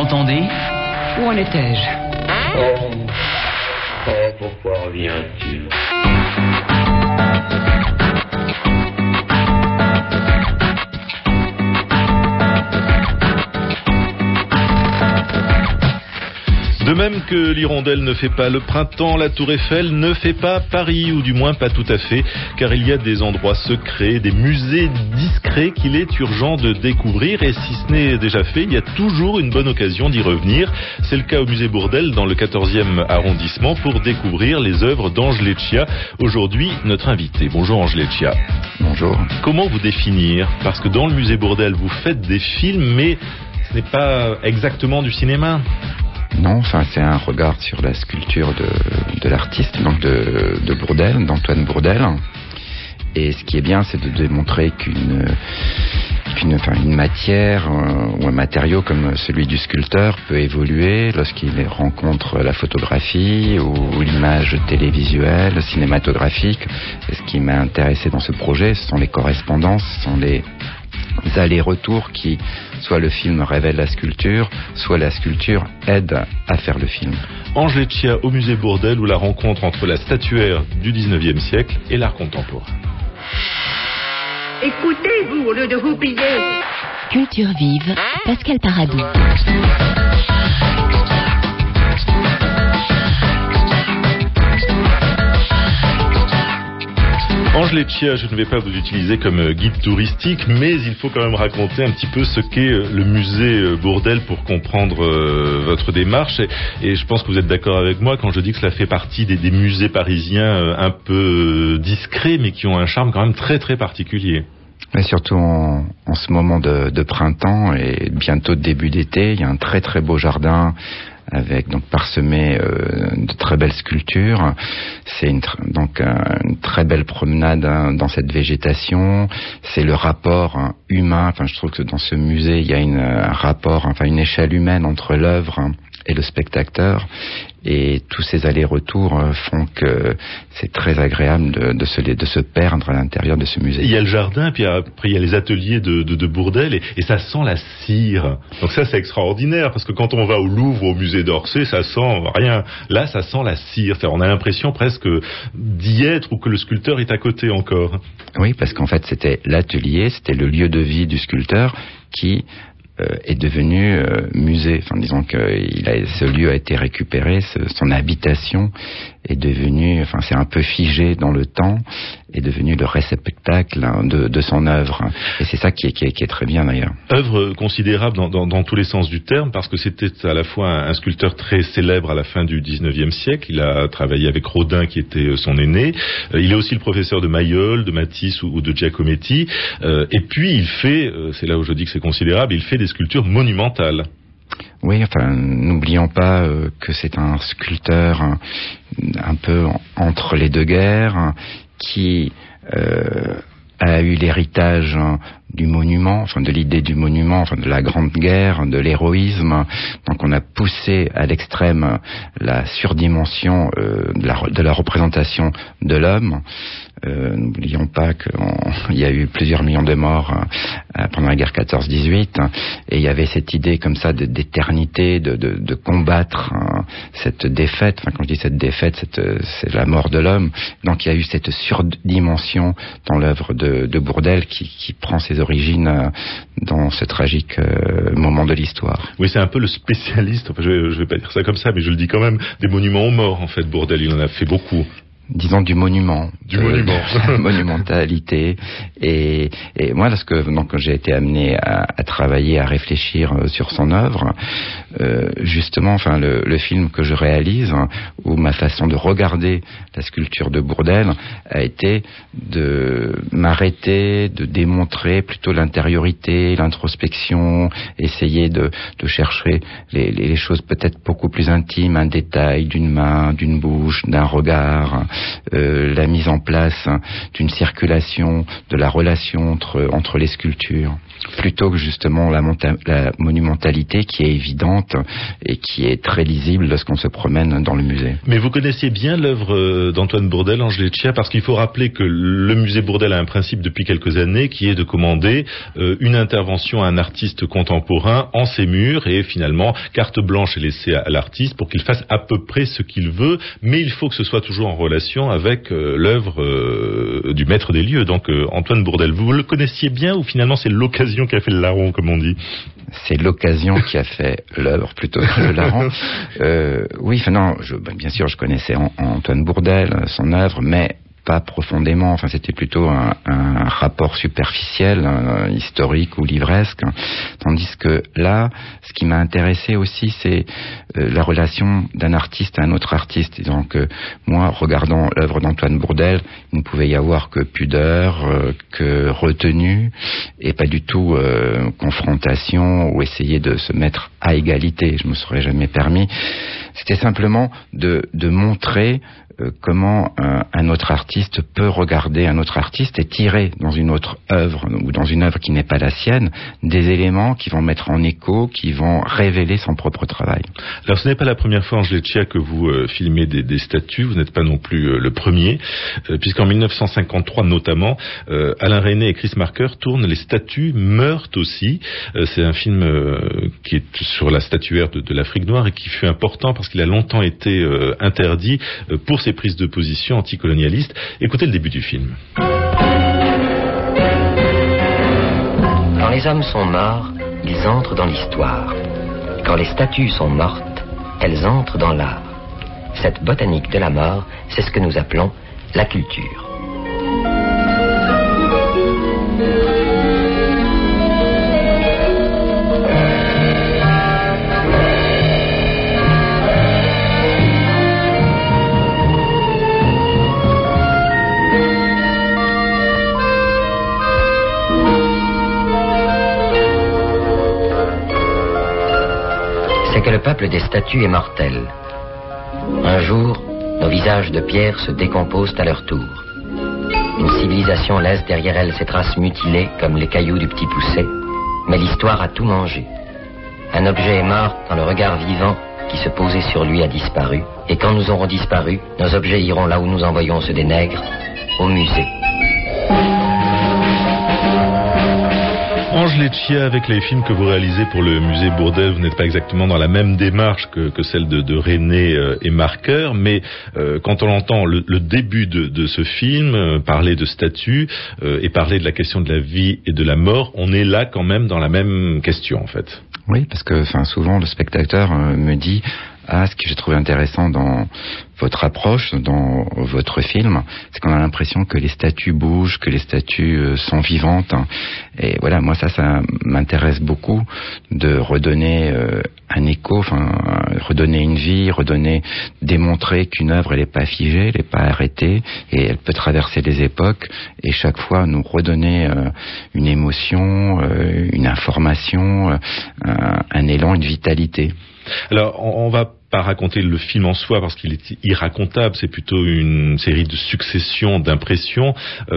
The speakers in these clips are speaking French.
entendez ? Où en étais-je ? Pourquoi reviens-tu ? De même que l'hirondelle ne fait pas le printemps, la tour Eiffel ne fait pas Paris, ou du moins pas tout à fait, car il y a des endroits secrets, des musées discrets qu'il est urgent de découvrir, et si ce n'est déjà fait, il y a toujours une bonne occasion d'y revenir. C'est le cas au musée Bourdelle, dans le 14e arrondissement, pour découvrir les œuvres d'Ange Leccia. Aujourd'hui, notre invité. Bonjour Ange Leccia. Bonjour. Comment vous définir ? Parce que dans le musée Bourdelle, vous faites des films, mais ce n'est pas exactement du cinéma. Non, enfin c'est un regard sur la sculpture de l'artiste, donc de Bourdelle, d'Antoine Bourdelle. Et ce qui est bien, c'est de démontrer qu'une matière ou un matériau comme celui du sculpteur peut évoluer lorsqu'il rencontre la photographie ou l'image télévisuelle, cinématographique. Et ce qui m'a intéressé dans ce projet, ce sont les correspondances, ce sont les allers-retours qui, soit le film révèle la sculpture, soit la sculpture aide à faire le film. Ange Leccia au musée Bourdelle, où la rencontre entre la statuaire du 19e siècle et l'art contemporain. Écoutez-vous au lieu de vous plier. Culture vive, Pascal Paradou. Ange Leccia, je ne vais pas vous utiliser comme guide touristique, mais il faut quand même raconter un petit peu ce qu'est le musée Bourdelle pour comprendre votre démarche. Et je pense que vous êtes d'accord avec moi quand je dis que cela fait partie des musées parisiens un peu discrets, mais qui ont un charme quand même très très particulier. Mais surtout en ce moment de printemps et bientôt de début d'été, il y a un très très beau jardin avec donc parsemé de très belles sculptures. C'est une très belle promenade dans cette végétation. C'est le rapport humain. Enfin, je trouve que dans ce musée, il y a un rapport, une échelle humaine entre l'œuvre et le spectateur. Et tous ces allers-retours font que c'est très agréable de se perdre à l'intérieur de ce musée. Il y a le jardin, puis après il y a les ateliers de Bourdelle, et ça sent la cire. Donc ça, c'est extraordinaire, parce que quand on va au Louvre, au musée d'Orsay, ça sent rien. Là, ça sent la cire. On a l'impression presque d'y être, ou que le sculpteur est à côté encore. Oui, parce qu'en fait, c'était l'atelier, c'était le lieu de vie du sculpteur qui est devenu musée. Enfin, disons que ce lieu a été récupéré, son habitation est devenue, c'est un peu figé dans le temps, est devenu le réceptacle de son œuvre. Et c'est ça qui est très bien d'ailleurs. Œuvre considérable dans tous les sens du terme, parce que c'était à la fois un sculpteur très célèbre à la fin du 19e siècle. Il a travaillé avec Rodin, qui était son aîné. Il est aussi le professeur de Mayol, de Matisse ou de Giacometti. Et puis il fait, c'est là où je dis que c'est considérable, il fait des sculptures monumentales. Oui, n'oublions pas que c'est un sculpteur un peu entre les deux guerres, qui a eu l'héritage du monument, de l'idée du monument, de la Grande Guerre, de l'héroïsme. Donc on a poussé à l'extrême la surdimension de la représentation de l'homme. N'oublions pas qu'il y a eu plusieurs millions de morts pendant la guerre 14-18, et il y avait cette idée comme ça d'éternité, de combattre cette défaite. Quand je dis cette défaite, c'est la mort de l'homme. Donc il y a eu cette surdimension dans l'œuvre de Bourdelle qui prend ses origines dans ce tragique moment de l'histoire. Oui, c'est un peu le spécialiste, je vais pas dire ça comme ça, mais je le dis quand même, des monuments aux morts, en fait. Bourdelle, il en a fait beaucoup. Disons du monument. Monumentalité. Et moi, lorsque j'ai été amené à travailler, à réfléchir sur son œuvre, justement, le film que je réalise, ou ma façon de regarder la sculpture de Bourdelle, a été de m'arrêter, de démontrer plutôt l'intériorité, l'introspection, essayer de chercher les choses peut-être beaucoup plus intimes, un détail d'une main, d'une bouche, d'un regard. la mise en place d'une circulation, de la relation entre les sculptures, plutôt que justement la monumentalité qui est évidente et qui est très lisible lorsqu'on se promène dans le musée. Mais vous connaissiez bien l'œuvre d'Antoine Bourdelle, Ange Leccia, parce qu'il faut rappeler que le musée Bourdelle a un principe depuis quelques années qui est de commander une intervention à un artiste contemporain en ses murs, et finalement carte blanche est laissée à l'artiste pour qu'il fasse à peu près ce qu'il veut, mais il faut que ce soit toujours en relation avec l'œuvre du maître des lieux. Donc Antoine Bourdelle, vous le connaissiez bien ou finalement c'est l'occasion qui a fait le larron, comme on dit? C'est l'occasion qui a fait l'œuvre plutôt que le larron. Oui, non, bien sûr, je connaissais Antoine Bourdelle, son œuvre, mais pas profondément. Enfin, c'était plutôt un rapport superficiel, historique ou livresque. Tandis que là, ce qui m'a intéressé aussi, c'est la relation d'un artiste à un autre artiste. Et donc, moi, regardant l'œuvre d'Antoine Bourdelle, il ne pouvait y avoir que pudeur, que retenue, et pas du tout confrontation ou essayer de se mettre à égalité. Je me serais jamais permis. C'était simplement de montrer comment un autre artiste peut regarder un autre artiste et tirer dans une autre œuvre ou dans une œuvre qui n'est pas la sienne des éléments qui vont mettre en écho, qui vont révéler son propre travail. Alors ce n'est pas la première fois, Ange Leccia, que vous filmez des statues, vous n'êtes pas non plus le premier, puisqu'en 1953 notamment, Alain Resnais et Chris Marker tournent Les statues meurent aussi. C'est un film qui est sur la statuaire de l'Afrique noire et qui fut important parce qu'il a longtemps été interdit pour ses prises de position anticolonialistes. Écoutez le début du film. Quand les hommes sont morts, ils entrent dans l'histoire. Quand les statues sont mortes, elles entrent dans l'art. Cette botanique de la mort, c'est ce que nous appelons la culture. C'est que le peuple des statues est mortel. Un jour, nos visages de pierre se décomposent à leur tour. Une civilisation laisse derrière elle ses traces mutilées comme les cailloux du petit poucet, mais l'histoire a tout mangé. Un objet est mort quand le regard vivant qui se posait sur lui a disparu, et quand nous aurons disparu, nos objets iront là où nous envoyons ceux des nègres, au musée. Ange Leccia, avec les films que vous réalisez pour le musée Bourdelle, vous n'êtes pas exactement dans la même démarche que celle de Resnais et Marker, mais quand on entend le début de ce film, parler de statues et parler de la question de la vie et de la mort, on est là quand même dans la même question en fait. Oui, parce que souvent le spectateur me dit ce que j'ai trouvé intéressant dans votre approche, dans votre film, c'est qu'on a l'impression que les statues bougent, que les statues sont vivantes. Et voilà, moi ça m'intéresse beaucoup de redonner un écho, redonner une vie, démontrer qu'une œuvre elle n'est pas figée, elle n'est pas arrêtée, et elle peut traverser les époques, et chaque fois nous redonner une émotion, une information, un élan, une vitalité. Alors, on va pas raconter le film en soi parce qu'il est irracontable, c'est plutôt une série de successions d'impressions,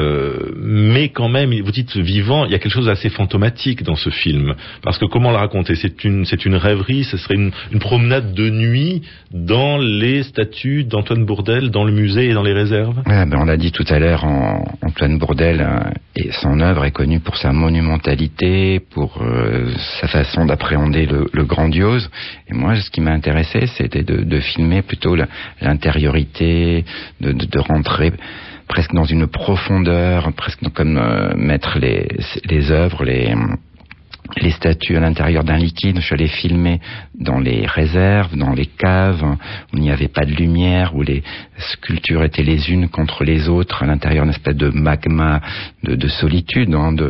mais quand même, vous dites vivant, il y a quelque chose d'assez fantomatique dans ce film, parce que comment le raconter? C'est une rêverie, ce serait une promenade de nuit dans les statues d'Antoine Bourdelle, dans le musée et dans les réserves. On l'a dit tout à l'heure, Antoine Bourdelle et son œuvre est connue pour sa monumentalité, pour sa façon d'appréhender le grandiose, et moi ce qui m'a intéressé c'était de filmer plutôt l'intériorité, de rentrer presque dans une profondeur, presque comme mettre les œuvres, les statues à l'intérieur d'un liquide. Je suis allé filmer dans les réserves, dans les caves, où il n'y avait pas de lumière, où les sculptures étaient les unes contre les autres, à l'intérieur d'une espèce de magma de solitude,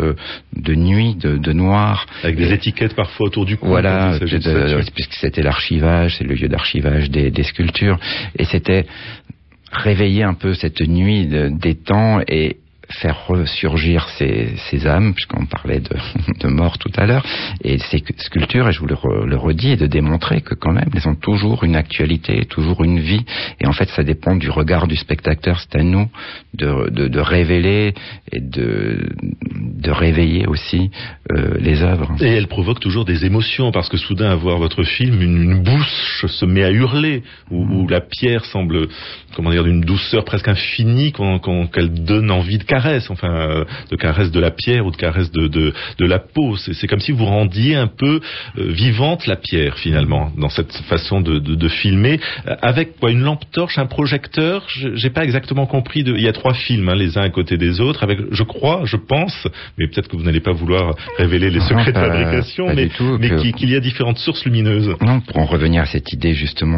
de nuit, de noir. Avec des étiquettes parfois autour du cou. Voilà, puisque c'était l'archivage, c'est le lieu d'archivage des sculptures. Et c'était réveiller un peu cette nuit des temps et faire ressurgir ces âmes, puisqu'on parlait de mort tout à l'heure, et ces sculptures, et je vous le redis, et de démontrer que quand même, elles ont toujours une actualité, toujours une vie, et en fait, ça dépend du regard du spectateur. C'est à nous de révéler et de réveiller aussi les œuvres. Et elles provoquent toujours des émotions, parce que soudain, à voir votre film, une bouche se met à hurler, où la pierre semble, d'une douceur presque infinie, qu'elle donne envie de caresse, de caresse de la pierre ou de caresse de la peau. C'est comme si vous rendiez un peu vivante la pierre, finalement, dans cette façon de filmer, avec une lampe torche, un projecteur. J'ai pas exactement compris. Il y a 3 films, les uns à côté des autres, avec, je pense, mais peut-être que vous n'allez pas vouloir révéler les secrets de fabrication, mais qu'il y a différentes sources lumineuses. Non, pour en revenir à cette idée justement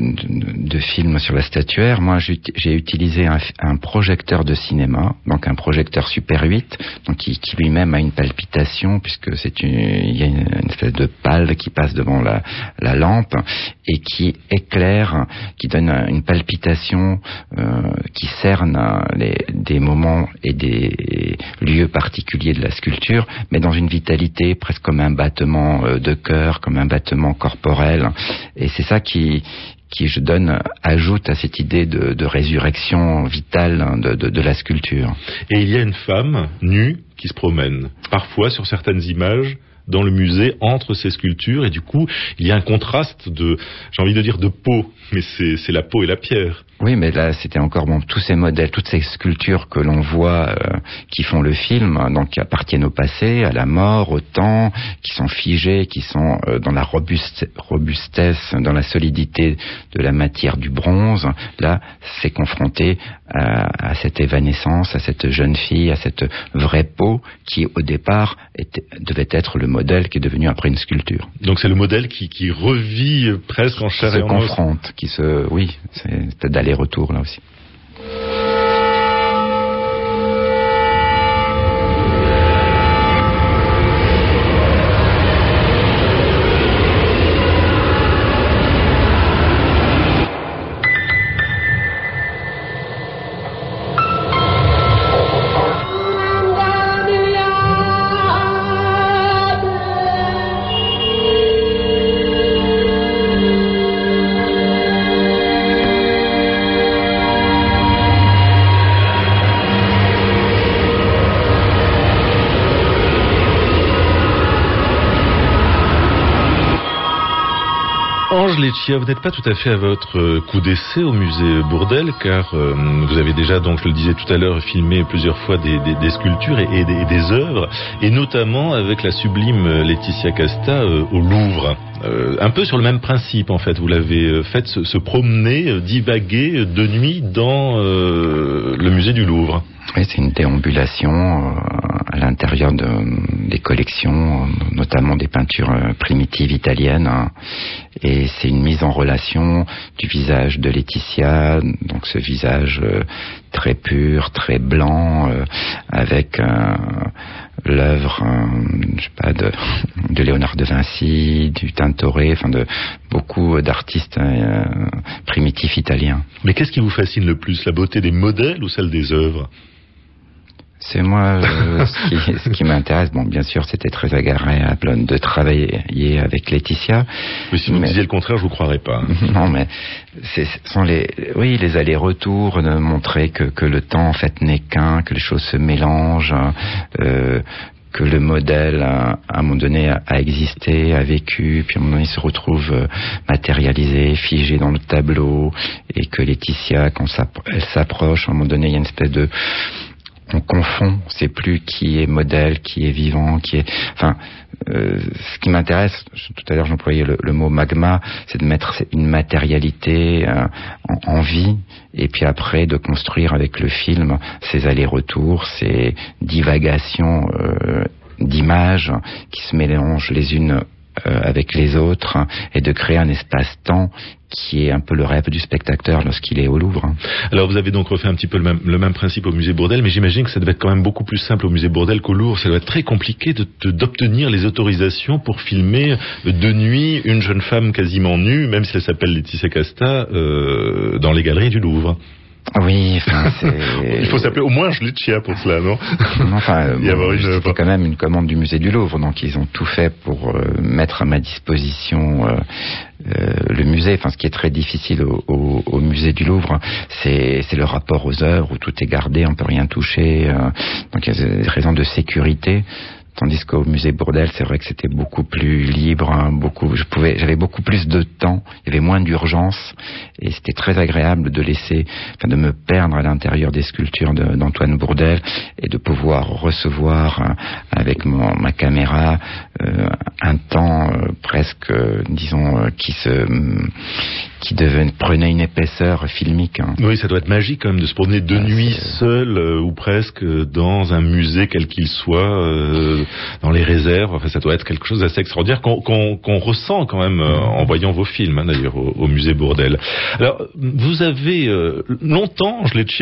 de film sur la statuaire, moi j'ai utilisé un projecteur de cinéma, donc un projecteur Super 8, donc qui lui-même a une palpitation, puisque il y a une espèce de pâle qui passe devant la lampe et qui éclaire, qui donne une palpitation qui cerne des moments et des lieux particuliers de la sculpture, mais dans une vitalité presque comme un battement de cœur, comme un battement corporel. Et c'est ça qui ajoute à cette idée de résurrection vitale de la sculpture. Et il y a une femme nue qui se promène, parfois sur certaines images, dans le musée, entre ces sculptures, et du coup, il y a un contraste de peau, mais c'est la peau et la pierre. Oui, mais là, c'était encore tous ces modèles, toutes ces sculptures que l'on voit qui font le film, donc qui appartiennent au passé, à la mort, au temps, qui sont figées, qui sont dans la robustesse, dans la solidité de la matière du bronze. Là, c'est confronté à cette évanescence, à cette jeune fille, à cette vraie peau qui, au départ, devait être le modèle qui est devenu après une sculpture. Donc c'est le modèle qui revit presque en chair et en os. Qui se confronte, c'est d'aller-retour là aussi. Laetitia, vous n'êtes pas tout à fait à votre coup d'essai au musée Bourdelle, car vous avez déjà, donc je le disais tout à l'heure, filmé plusieurs fois des sculptures et des œuvres, et notamment avec la sublime Laetitia Casta au Louvre. Un peu sur le même principe, en fait. Vous l'avez fait se promener, divaguer de nuit dans le musée du Louvre. Oui, c'est une déambulation à l'intérieur des collections, notamment des peintures primitives italiennes, et c'est une mise en relation du visage de Laetitia, donc ce visage très pur, très blanc, avec l'œuvre, de Léonard de Vinci, du Tintoret, de beaucoup d'artistes primitifs italiens. Mais qu'est-ce qui vous fascine le plus, la beauté des modèles ou celle des œuvres ? C'est moi ce qui m'intéresse. Bon, bien sûr, c'était très agréable de travailler avec Laetitia. Mais si vous disiez le contraire, je vous croirais pas. Non, mais ce sont les allers-retours, de montrer que le temps en fait n'est qu'un, que les choses se mélangent, que le modèle à un moment donné a existé, a vécu, puis à un moment donné il se retrouve matérialisé, figé dans le tableau, et que Laetitia, quand elle s'approche, à un moment donné il y a une espèce de... On confond, c'est plus qui est modèle, qui est vivant, ce qui m'intéresse, tout à l'heure j'employais le mot magma, c'est de mettre une matérialité en vie, et puis après de construire avec le film ces allers-retours, ces divagations d'images qui se mélangent les unes avec les autres, et de créer un espace-temps qui est un peu le rêve du spectateur lorsqu'il est au Louvre. Alors vous avez donc refait un petit peu le même principe au musée Bourdelle, mais j'imagine que ça devait être quand même beaucoup plus simple au musée Bourdelle qu'au Louvre. Ça doit être très compliqué d'obtenir les autorisations pour filmer de nuit une jeune femme quasiment nue, même si elle s'appelle Laetitia Casta, dans les galeries du Louvre. Oui, enfin, il faut s'appeler au moins Schlichia pour cela, non? Non, enfin, c'était quand même une commande du musée du Louvre, donc ils ont tout fait pour mettre à ma disposition le musée. Enfin, ce qui est très difficile au musée du Louvre, c'est le rapport aux œuvres où tout est gardé, on peut rien toucher. Donc il y a des raisons de sécurité. Tandis qu'au musée Bourdelle, c'est vrai que c'était beaucoup plus libre, hein, j'avais beaucoup plus de temps, il y avait moins d'urgence, et c'était très agréable de me perdre à l'intérieur des sculptures d'Antoine Bourdelle et de pouvoir recevoir avec ma caméra un temps presque, disons, qui prenait une épaisseur filmique. Hein. Oui, ça doit être magique quand même de se promener de nuit seul ou presque dans un musée quel qu'il soit, dans les réserves. Enfin, ça doit être quelque chose d'assez extraordinaire qu'on ressent quand même en voyant vos films, hein, d'ailleurs, au musée Bourdelle. Alors, vous avez longtemps,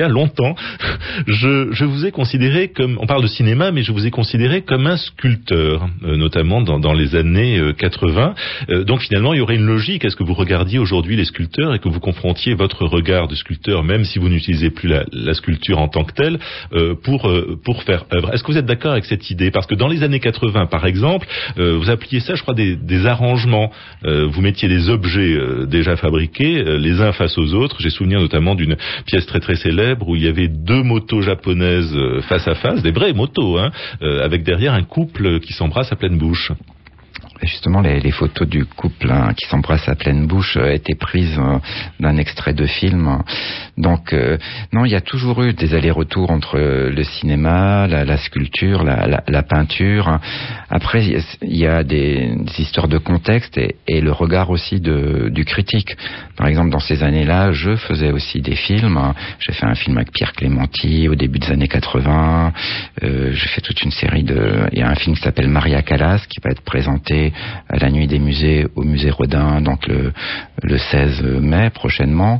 je vous ai considéré comme, on parle de cinéma, mais je vous ai considéré comme un sculpteur, notamment dans les années 80. Donc finalement, il y aurait une logique à ce que vous regardiez aujourd'hui les sculpteurs et que vous confrontiez votre regard de sculpteur, même si vous n'utilisez plus la sculpture en tant que telle, pour faire œuvre. Est-ce que vous êtes d'accord avec cette idée? Parce que dans les années 80, par exemple, vous appeliez ça, je crois, des arrangements. Vous mettiez des objets déjà fabriqués, les uns face aux autres. J'ai souvenir notamment d'une pièce très très célèbre où il y avait deux motos japonaises face à face, des vraies motos, hein, avec derrière un couple qui s'embrasse à pleine bouche. Justement, les photos du couple qui s'embrasse à pleine bouche étaient prises d'un extrait de film. Donc, non, il y a toujours eu des allers-retours entre le cinéma, la sculpture, la peinture. Après, il y a des histoires de contexte et le regard aussi du critique. Par exemple, dans ces années-là, je faisais aussi des films. J'ai fait un film avec Pierre Clémenti au début des années 80. J'ai fait toute une série il y a un film qui s'appelle Maria Callas qui va être présenté à la Nuit des musées au musée Rodin, donc le 16 mai prochainement.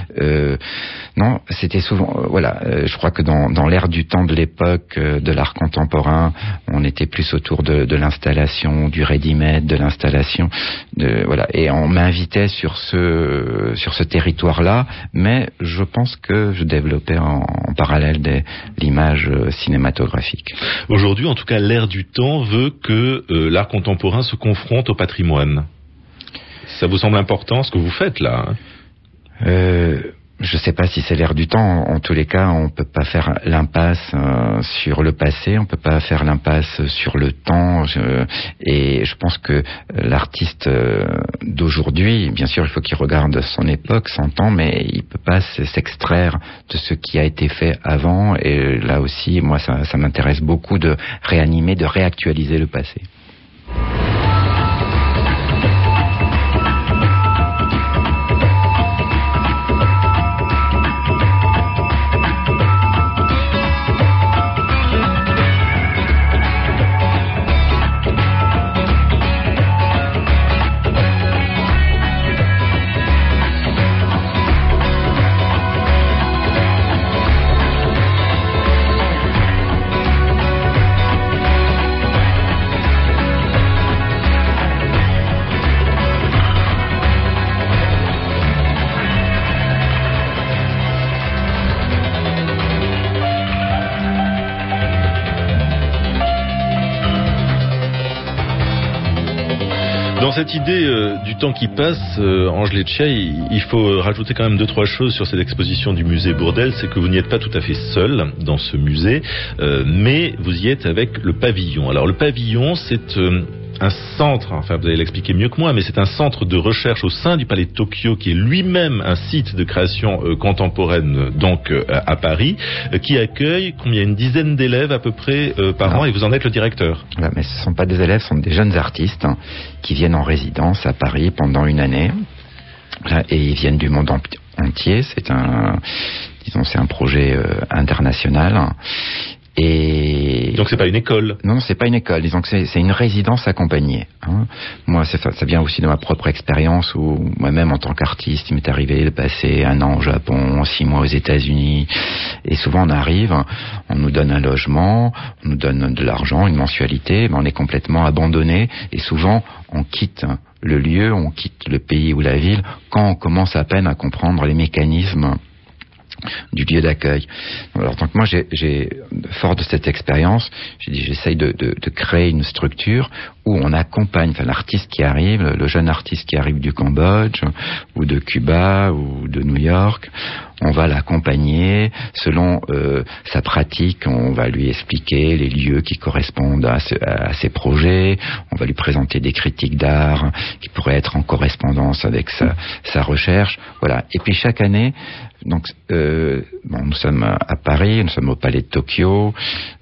Non, c'était souvent, je crois que dans l'ère du temps de l'époque de l'art contemporain, on était plus autour de l'installation, du ready-made, de l'installation, et on m'invitait sur ce territoire-là, mais je pense que je développais en parallèle l'image cinématographique. Aujourd'hui, en tout cas, l'ère du temps veut que l'art contemporain se confronte au patrimoine. Ça vous semble important ce que vous faites là, hein? Je ne sais pas si c'est l'ère du temps. En tous les cas, on ne peut pas faire l'impasse sur le passé, on ne peut pas faire l'impasse sur le temps. Et je pense que l'artiste d'aujourd'hui, bien sûr, il faut qu'il regarde son époque, son temps, mais il ne peut pas s'extraire de ce qui a été fait avant. Et là aussi, moi, ça m'intéresse beaucoup de réanimer, de réactualiser le passé. Dans cette idée du temps qui passe, Ange Leccia, il faut rajouter quand même 2-3 choses sur cette exposition du musée Bourdelle. C'est que vous n'y êtes pas tout à fait seul dans ce musée, mais vous y êtes avec le pavillon. Alors le pavillon, c'est un centre, enfin vous allez l'expliquer mieux que moi, mais c'est un centre de recherche au sein du Palais de Tokyo qui est lui-même un site de création contemporaine donc à Paris, qui accueille combien, une dizaine d'élèves à peu près par an, et vous en êtes le directeur. Voilà, mais ce ne sont pas des élèves, ce sont des jeunes artistes qui viennent en résidence à Paris pendant une année, et ils viennent du monde entier. C'est un projet international. Et donc c'est pas une école. Non, c'est pas une école. Disons que c'est une résidence accompagnée. Hein. Moi, ça vient aussi de ma propre expérience où moi-même, en tant qu'artiste, il m'est arrivé de passer 1 an au Japon, 6 mois aux États-Unis. Et souvent, on arrive, on nous donne un logement, on nous donne de l'argent, une mensualité, mais on est complètement abandonné. Et souvent, on quitte le lieu, on quitte le pays ou la ville quand on commence à peine à comprendre les mécanismes du lieu d'accueil. Alors donc moi, fort de cette expérience, j'essaye de créer une structure où on accompagne l'artiste qui arrive, le jeune artiste qui arrive du Cambodge ou de Cuba ou de New York. On va l'accompagner selon sa pratique. On va lui expliquer les lieux qui correspondent à ses projets. On va lui présenter des critiques d'art qui pourraient être en correspondance avec sa recherche. Voilà. Et puis chaque année, donc nous sommes à Paris, nous sommes au Palais de Tokyo.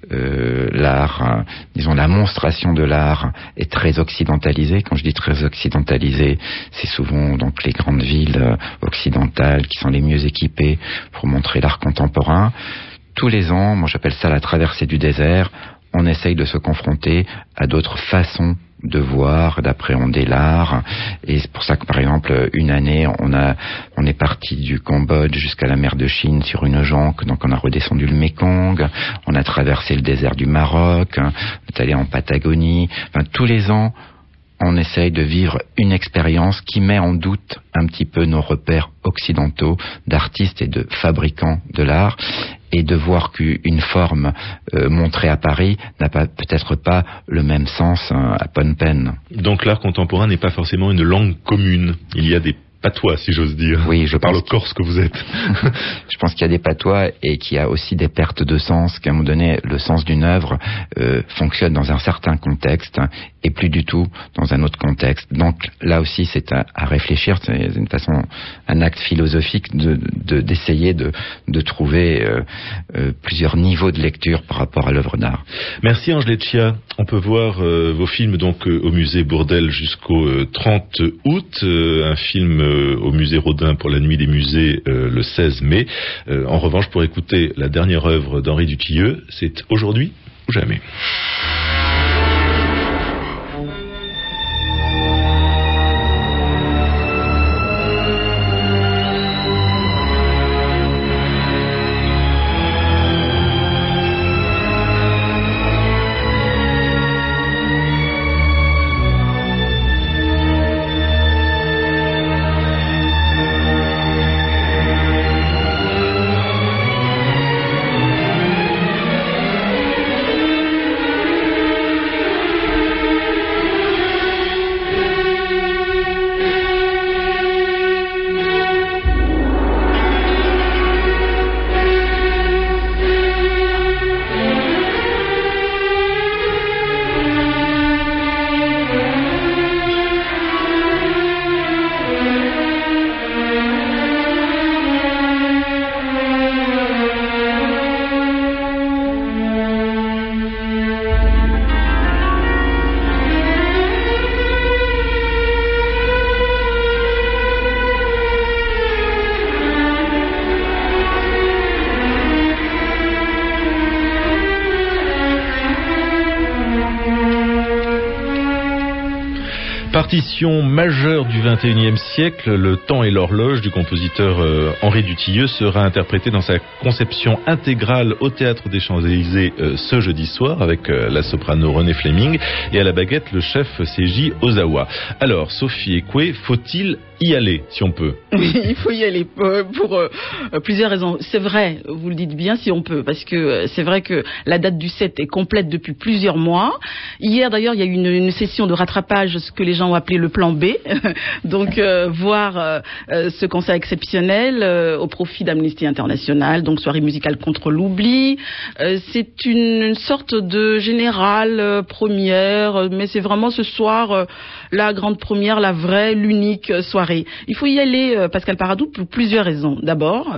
L'art, la monstration de l'art est très occidentalisée. Quand je dis très occidentalisée, c'est souvent donc les grandes villes occidentales qui sont les mieux équipées pour montrer l'art contemporain. Tous les ans, moi j'appelle ça la traversée du désert, on essaye de se confronter à d'autres façons de voir, d'appréhender l'art. Et c'est pour ça que, par exemple, une année, on est parti du Cambodge jusqu'à la mer de Chine sur une jonque. Donc, on a redescendu le Mékong. On a traversé le désert du Maroc. On est allé en Patagonie. Tous les ans, on essaye de vivre une expérience qui met en doute un petit peu nos repères occidentaux d'artistes et de fabricants de l'art, et de voir qu'une forme montrée à Paris n'a peut-être pas le même sens à Phnom Penh. Donc l'art contemporain n'est pas forcément une langue commune. Il y a des patois, si j'ose dire. Oui, je parle au Corse que vous êtes. Je pense qu'il y a des patois et qu'il y a aussi des pertes de sens, qu'à un moment donné, le sens d'une œuvre fonctionne dans un certain contexte et plus du tout dans un autre contexte. Donc là aussi, c'est à réfléchir. C'est une façon, un acte philosophique d'essayer de trouver plusieurs niveaux de lecture par rapport à l'œuvre d'art. Merci Ange Leccia. On peut voir vos films donc au musée Bourdelle jusqu'au 30 août. Un film au musée Rodin pour la nuit des musées le 16 mai. En revanche, pour écouter la dernière œuvre d'Henri Dutilleux, c'est Aujourd'hui ou jamais. Partition majeure du XXIe siècle, Le temps et l'horloge du compositeur Henri Dutilleux sera interprété dans sa conception intégrale au Théâtre des Champs-Élysées ce jeudi soir avec la soprano Renée Fleming et à la baguette le chef Seiji Ozawa. Alors, Sophie Ekwe, faut-il y aller, si on peut? Oui, il faut y aller pour plusieurs raisons. C'est vrai, vous le dites bien, si on peut, parce que c'est vrai que la date du 7 est complète depuis plusieurs mois. Hier, d'ailleurs, il y a eu une session de rattrapage, ce que les gens ont appelé le plan B. Donc, voir ce concert exceptionnel au profit d'Amnesty International, donc soirée musicale contre l'oubli. C'est une sorte de générale première, mais c'est vraiment ce soir la grande première, la vraie, l'unique soirée. Il faut y aller, Pascal Paradou, pour plusieurs raisons. D'abord,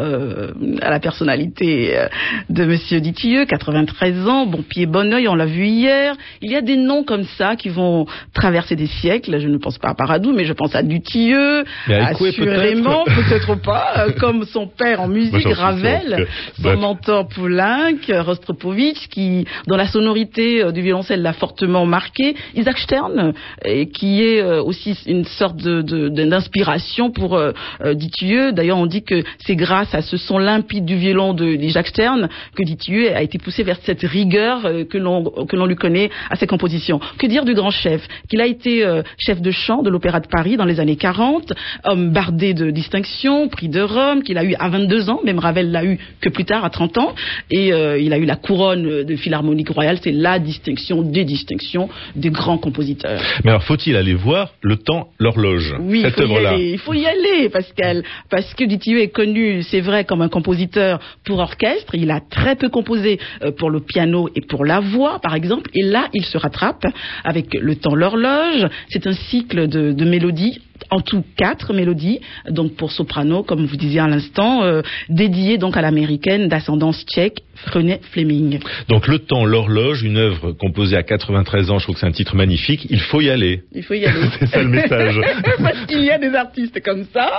à la personnalité de Monsieur Dutilleux, 93 ans, bon pied, bon oeil, on l'a vu hier. Il y a des noms comme ça qui vont traverser des siècles. Je ne pense pas à Paradou, mais je pense à Dutilleux, assurément, peut-être pas, comme son père en musique, Ravel, son mentor Poulenc, Rostropovitch, qui, dans la sonorité du violoncelle, l'a fortement marqué. Isaac Stern, qui est aussi une sorte d'inspiration d'inspiration pour Dutilleux. D'ailleurs, on dit que c'est grâce à ce son limpide du violon de Jacques Stern que Dutilleux a été poussé vers cette rigueur que l'on lui connaît à ses compositions. Que dire du grand chef, qu'il a été chef de chant de l'Opéra de Paris dans les années 40, homme bardé de distinction, prix de Rome, qu'il a eu à 22 ans, même Ravel l'a eu que plus tard, à 30 ans, et il a eu la couronne de Philharmonique Royale, c'est la distinction des grands compositeurs. Mais alors, faut-il aller voir Le Temps, l'Horloge, oui, cette œuvre-là? Il faut y aller, Pascal, parce que Dutilleux est connu, c'est vrai, comme un compositeur pour orchestre. Il a très peu composé pour le piano et pour la voix, par exemple, et là, il se rattrape avec Le Temps, l'Horloge. C'est un cycle de mélodies, en tout 4 mélodies, donc pour soprano, comme vous disiez à l'instant, dédiées donc à l'américaine d'ascendance tchèque, René Fleming. Donc Le Temps, l'Horloge, une œuvre composée à 93 ans, je trouve que c'est un titre magnifique. Il faut y aller. Il faut y aller. C'est ça le message. Parce qu'il y a des artistes comme ça,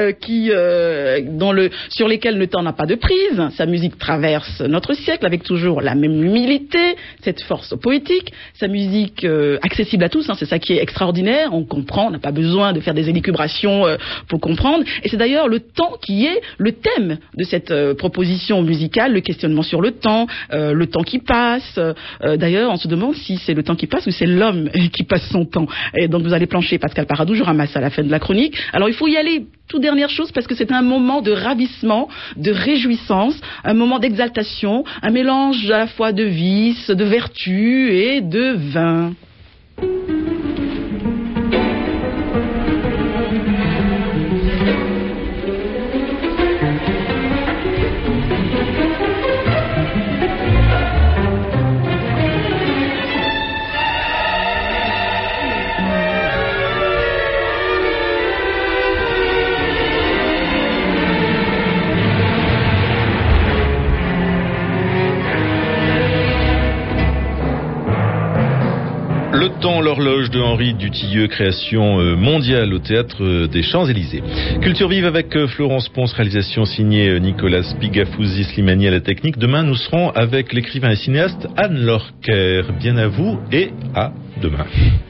sur lesquels le temps n'a pas de prise. Sa musique traverse notre siècle avec toujours la même humilité, cette force poétique. Sa musique accessible à tous, c'est ça qui est extraordinaire. On comprend, on n'a pas besoin de faire des élucubrations pour comprendre. Et c'est d'ailleurs le temps qui est le thème de cette proposition musicale, le questionnement sur le temps qui passe. D'ailleurs, on se demande si c'est le temps qui passe ou c'est l'homme qui passe son temps. Et donc vous allez plancher Pascal Paradou, je ramasse à la fin de la chronique. Alors il faut y aller, toute dernière chose, parce que c'est un moment de ravissement, de réjouissance, un moment d'exaltation, un mélange à la fois de vice, de vertu et de vin. Le Temps, l'Horloge de Henri Dutilleux, création mondiale au Théâtre des Champs-Élysées. Culture vive avec Florence Ponce, réalisation signée Nicolas Pigafouzi Slimani à la technique. Demain, nous serons avec l'écrivain et cinéaste Anne Lorker. Bien à vous et à demain.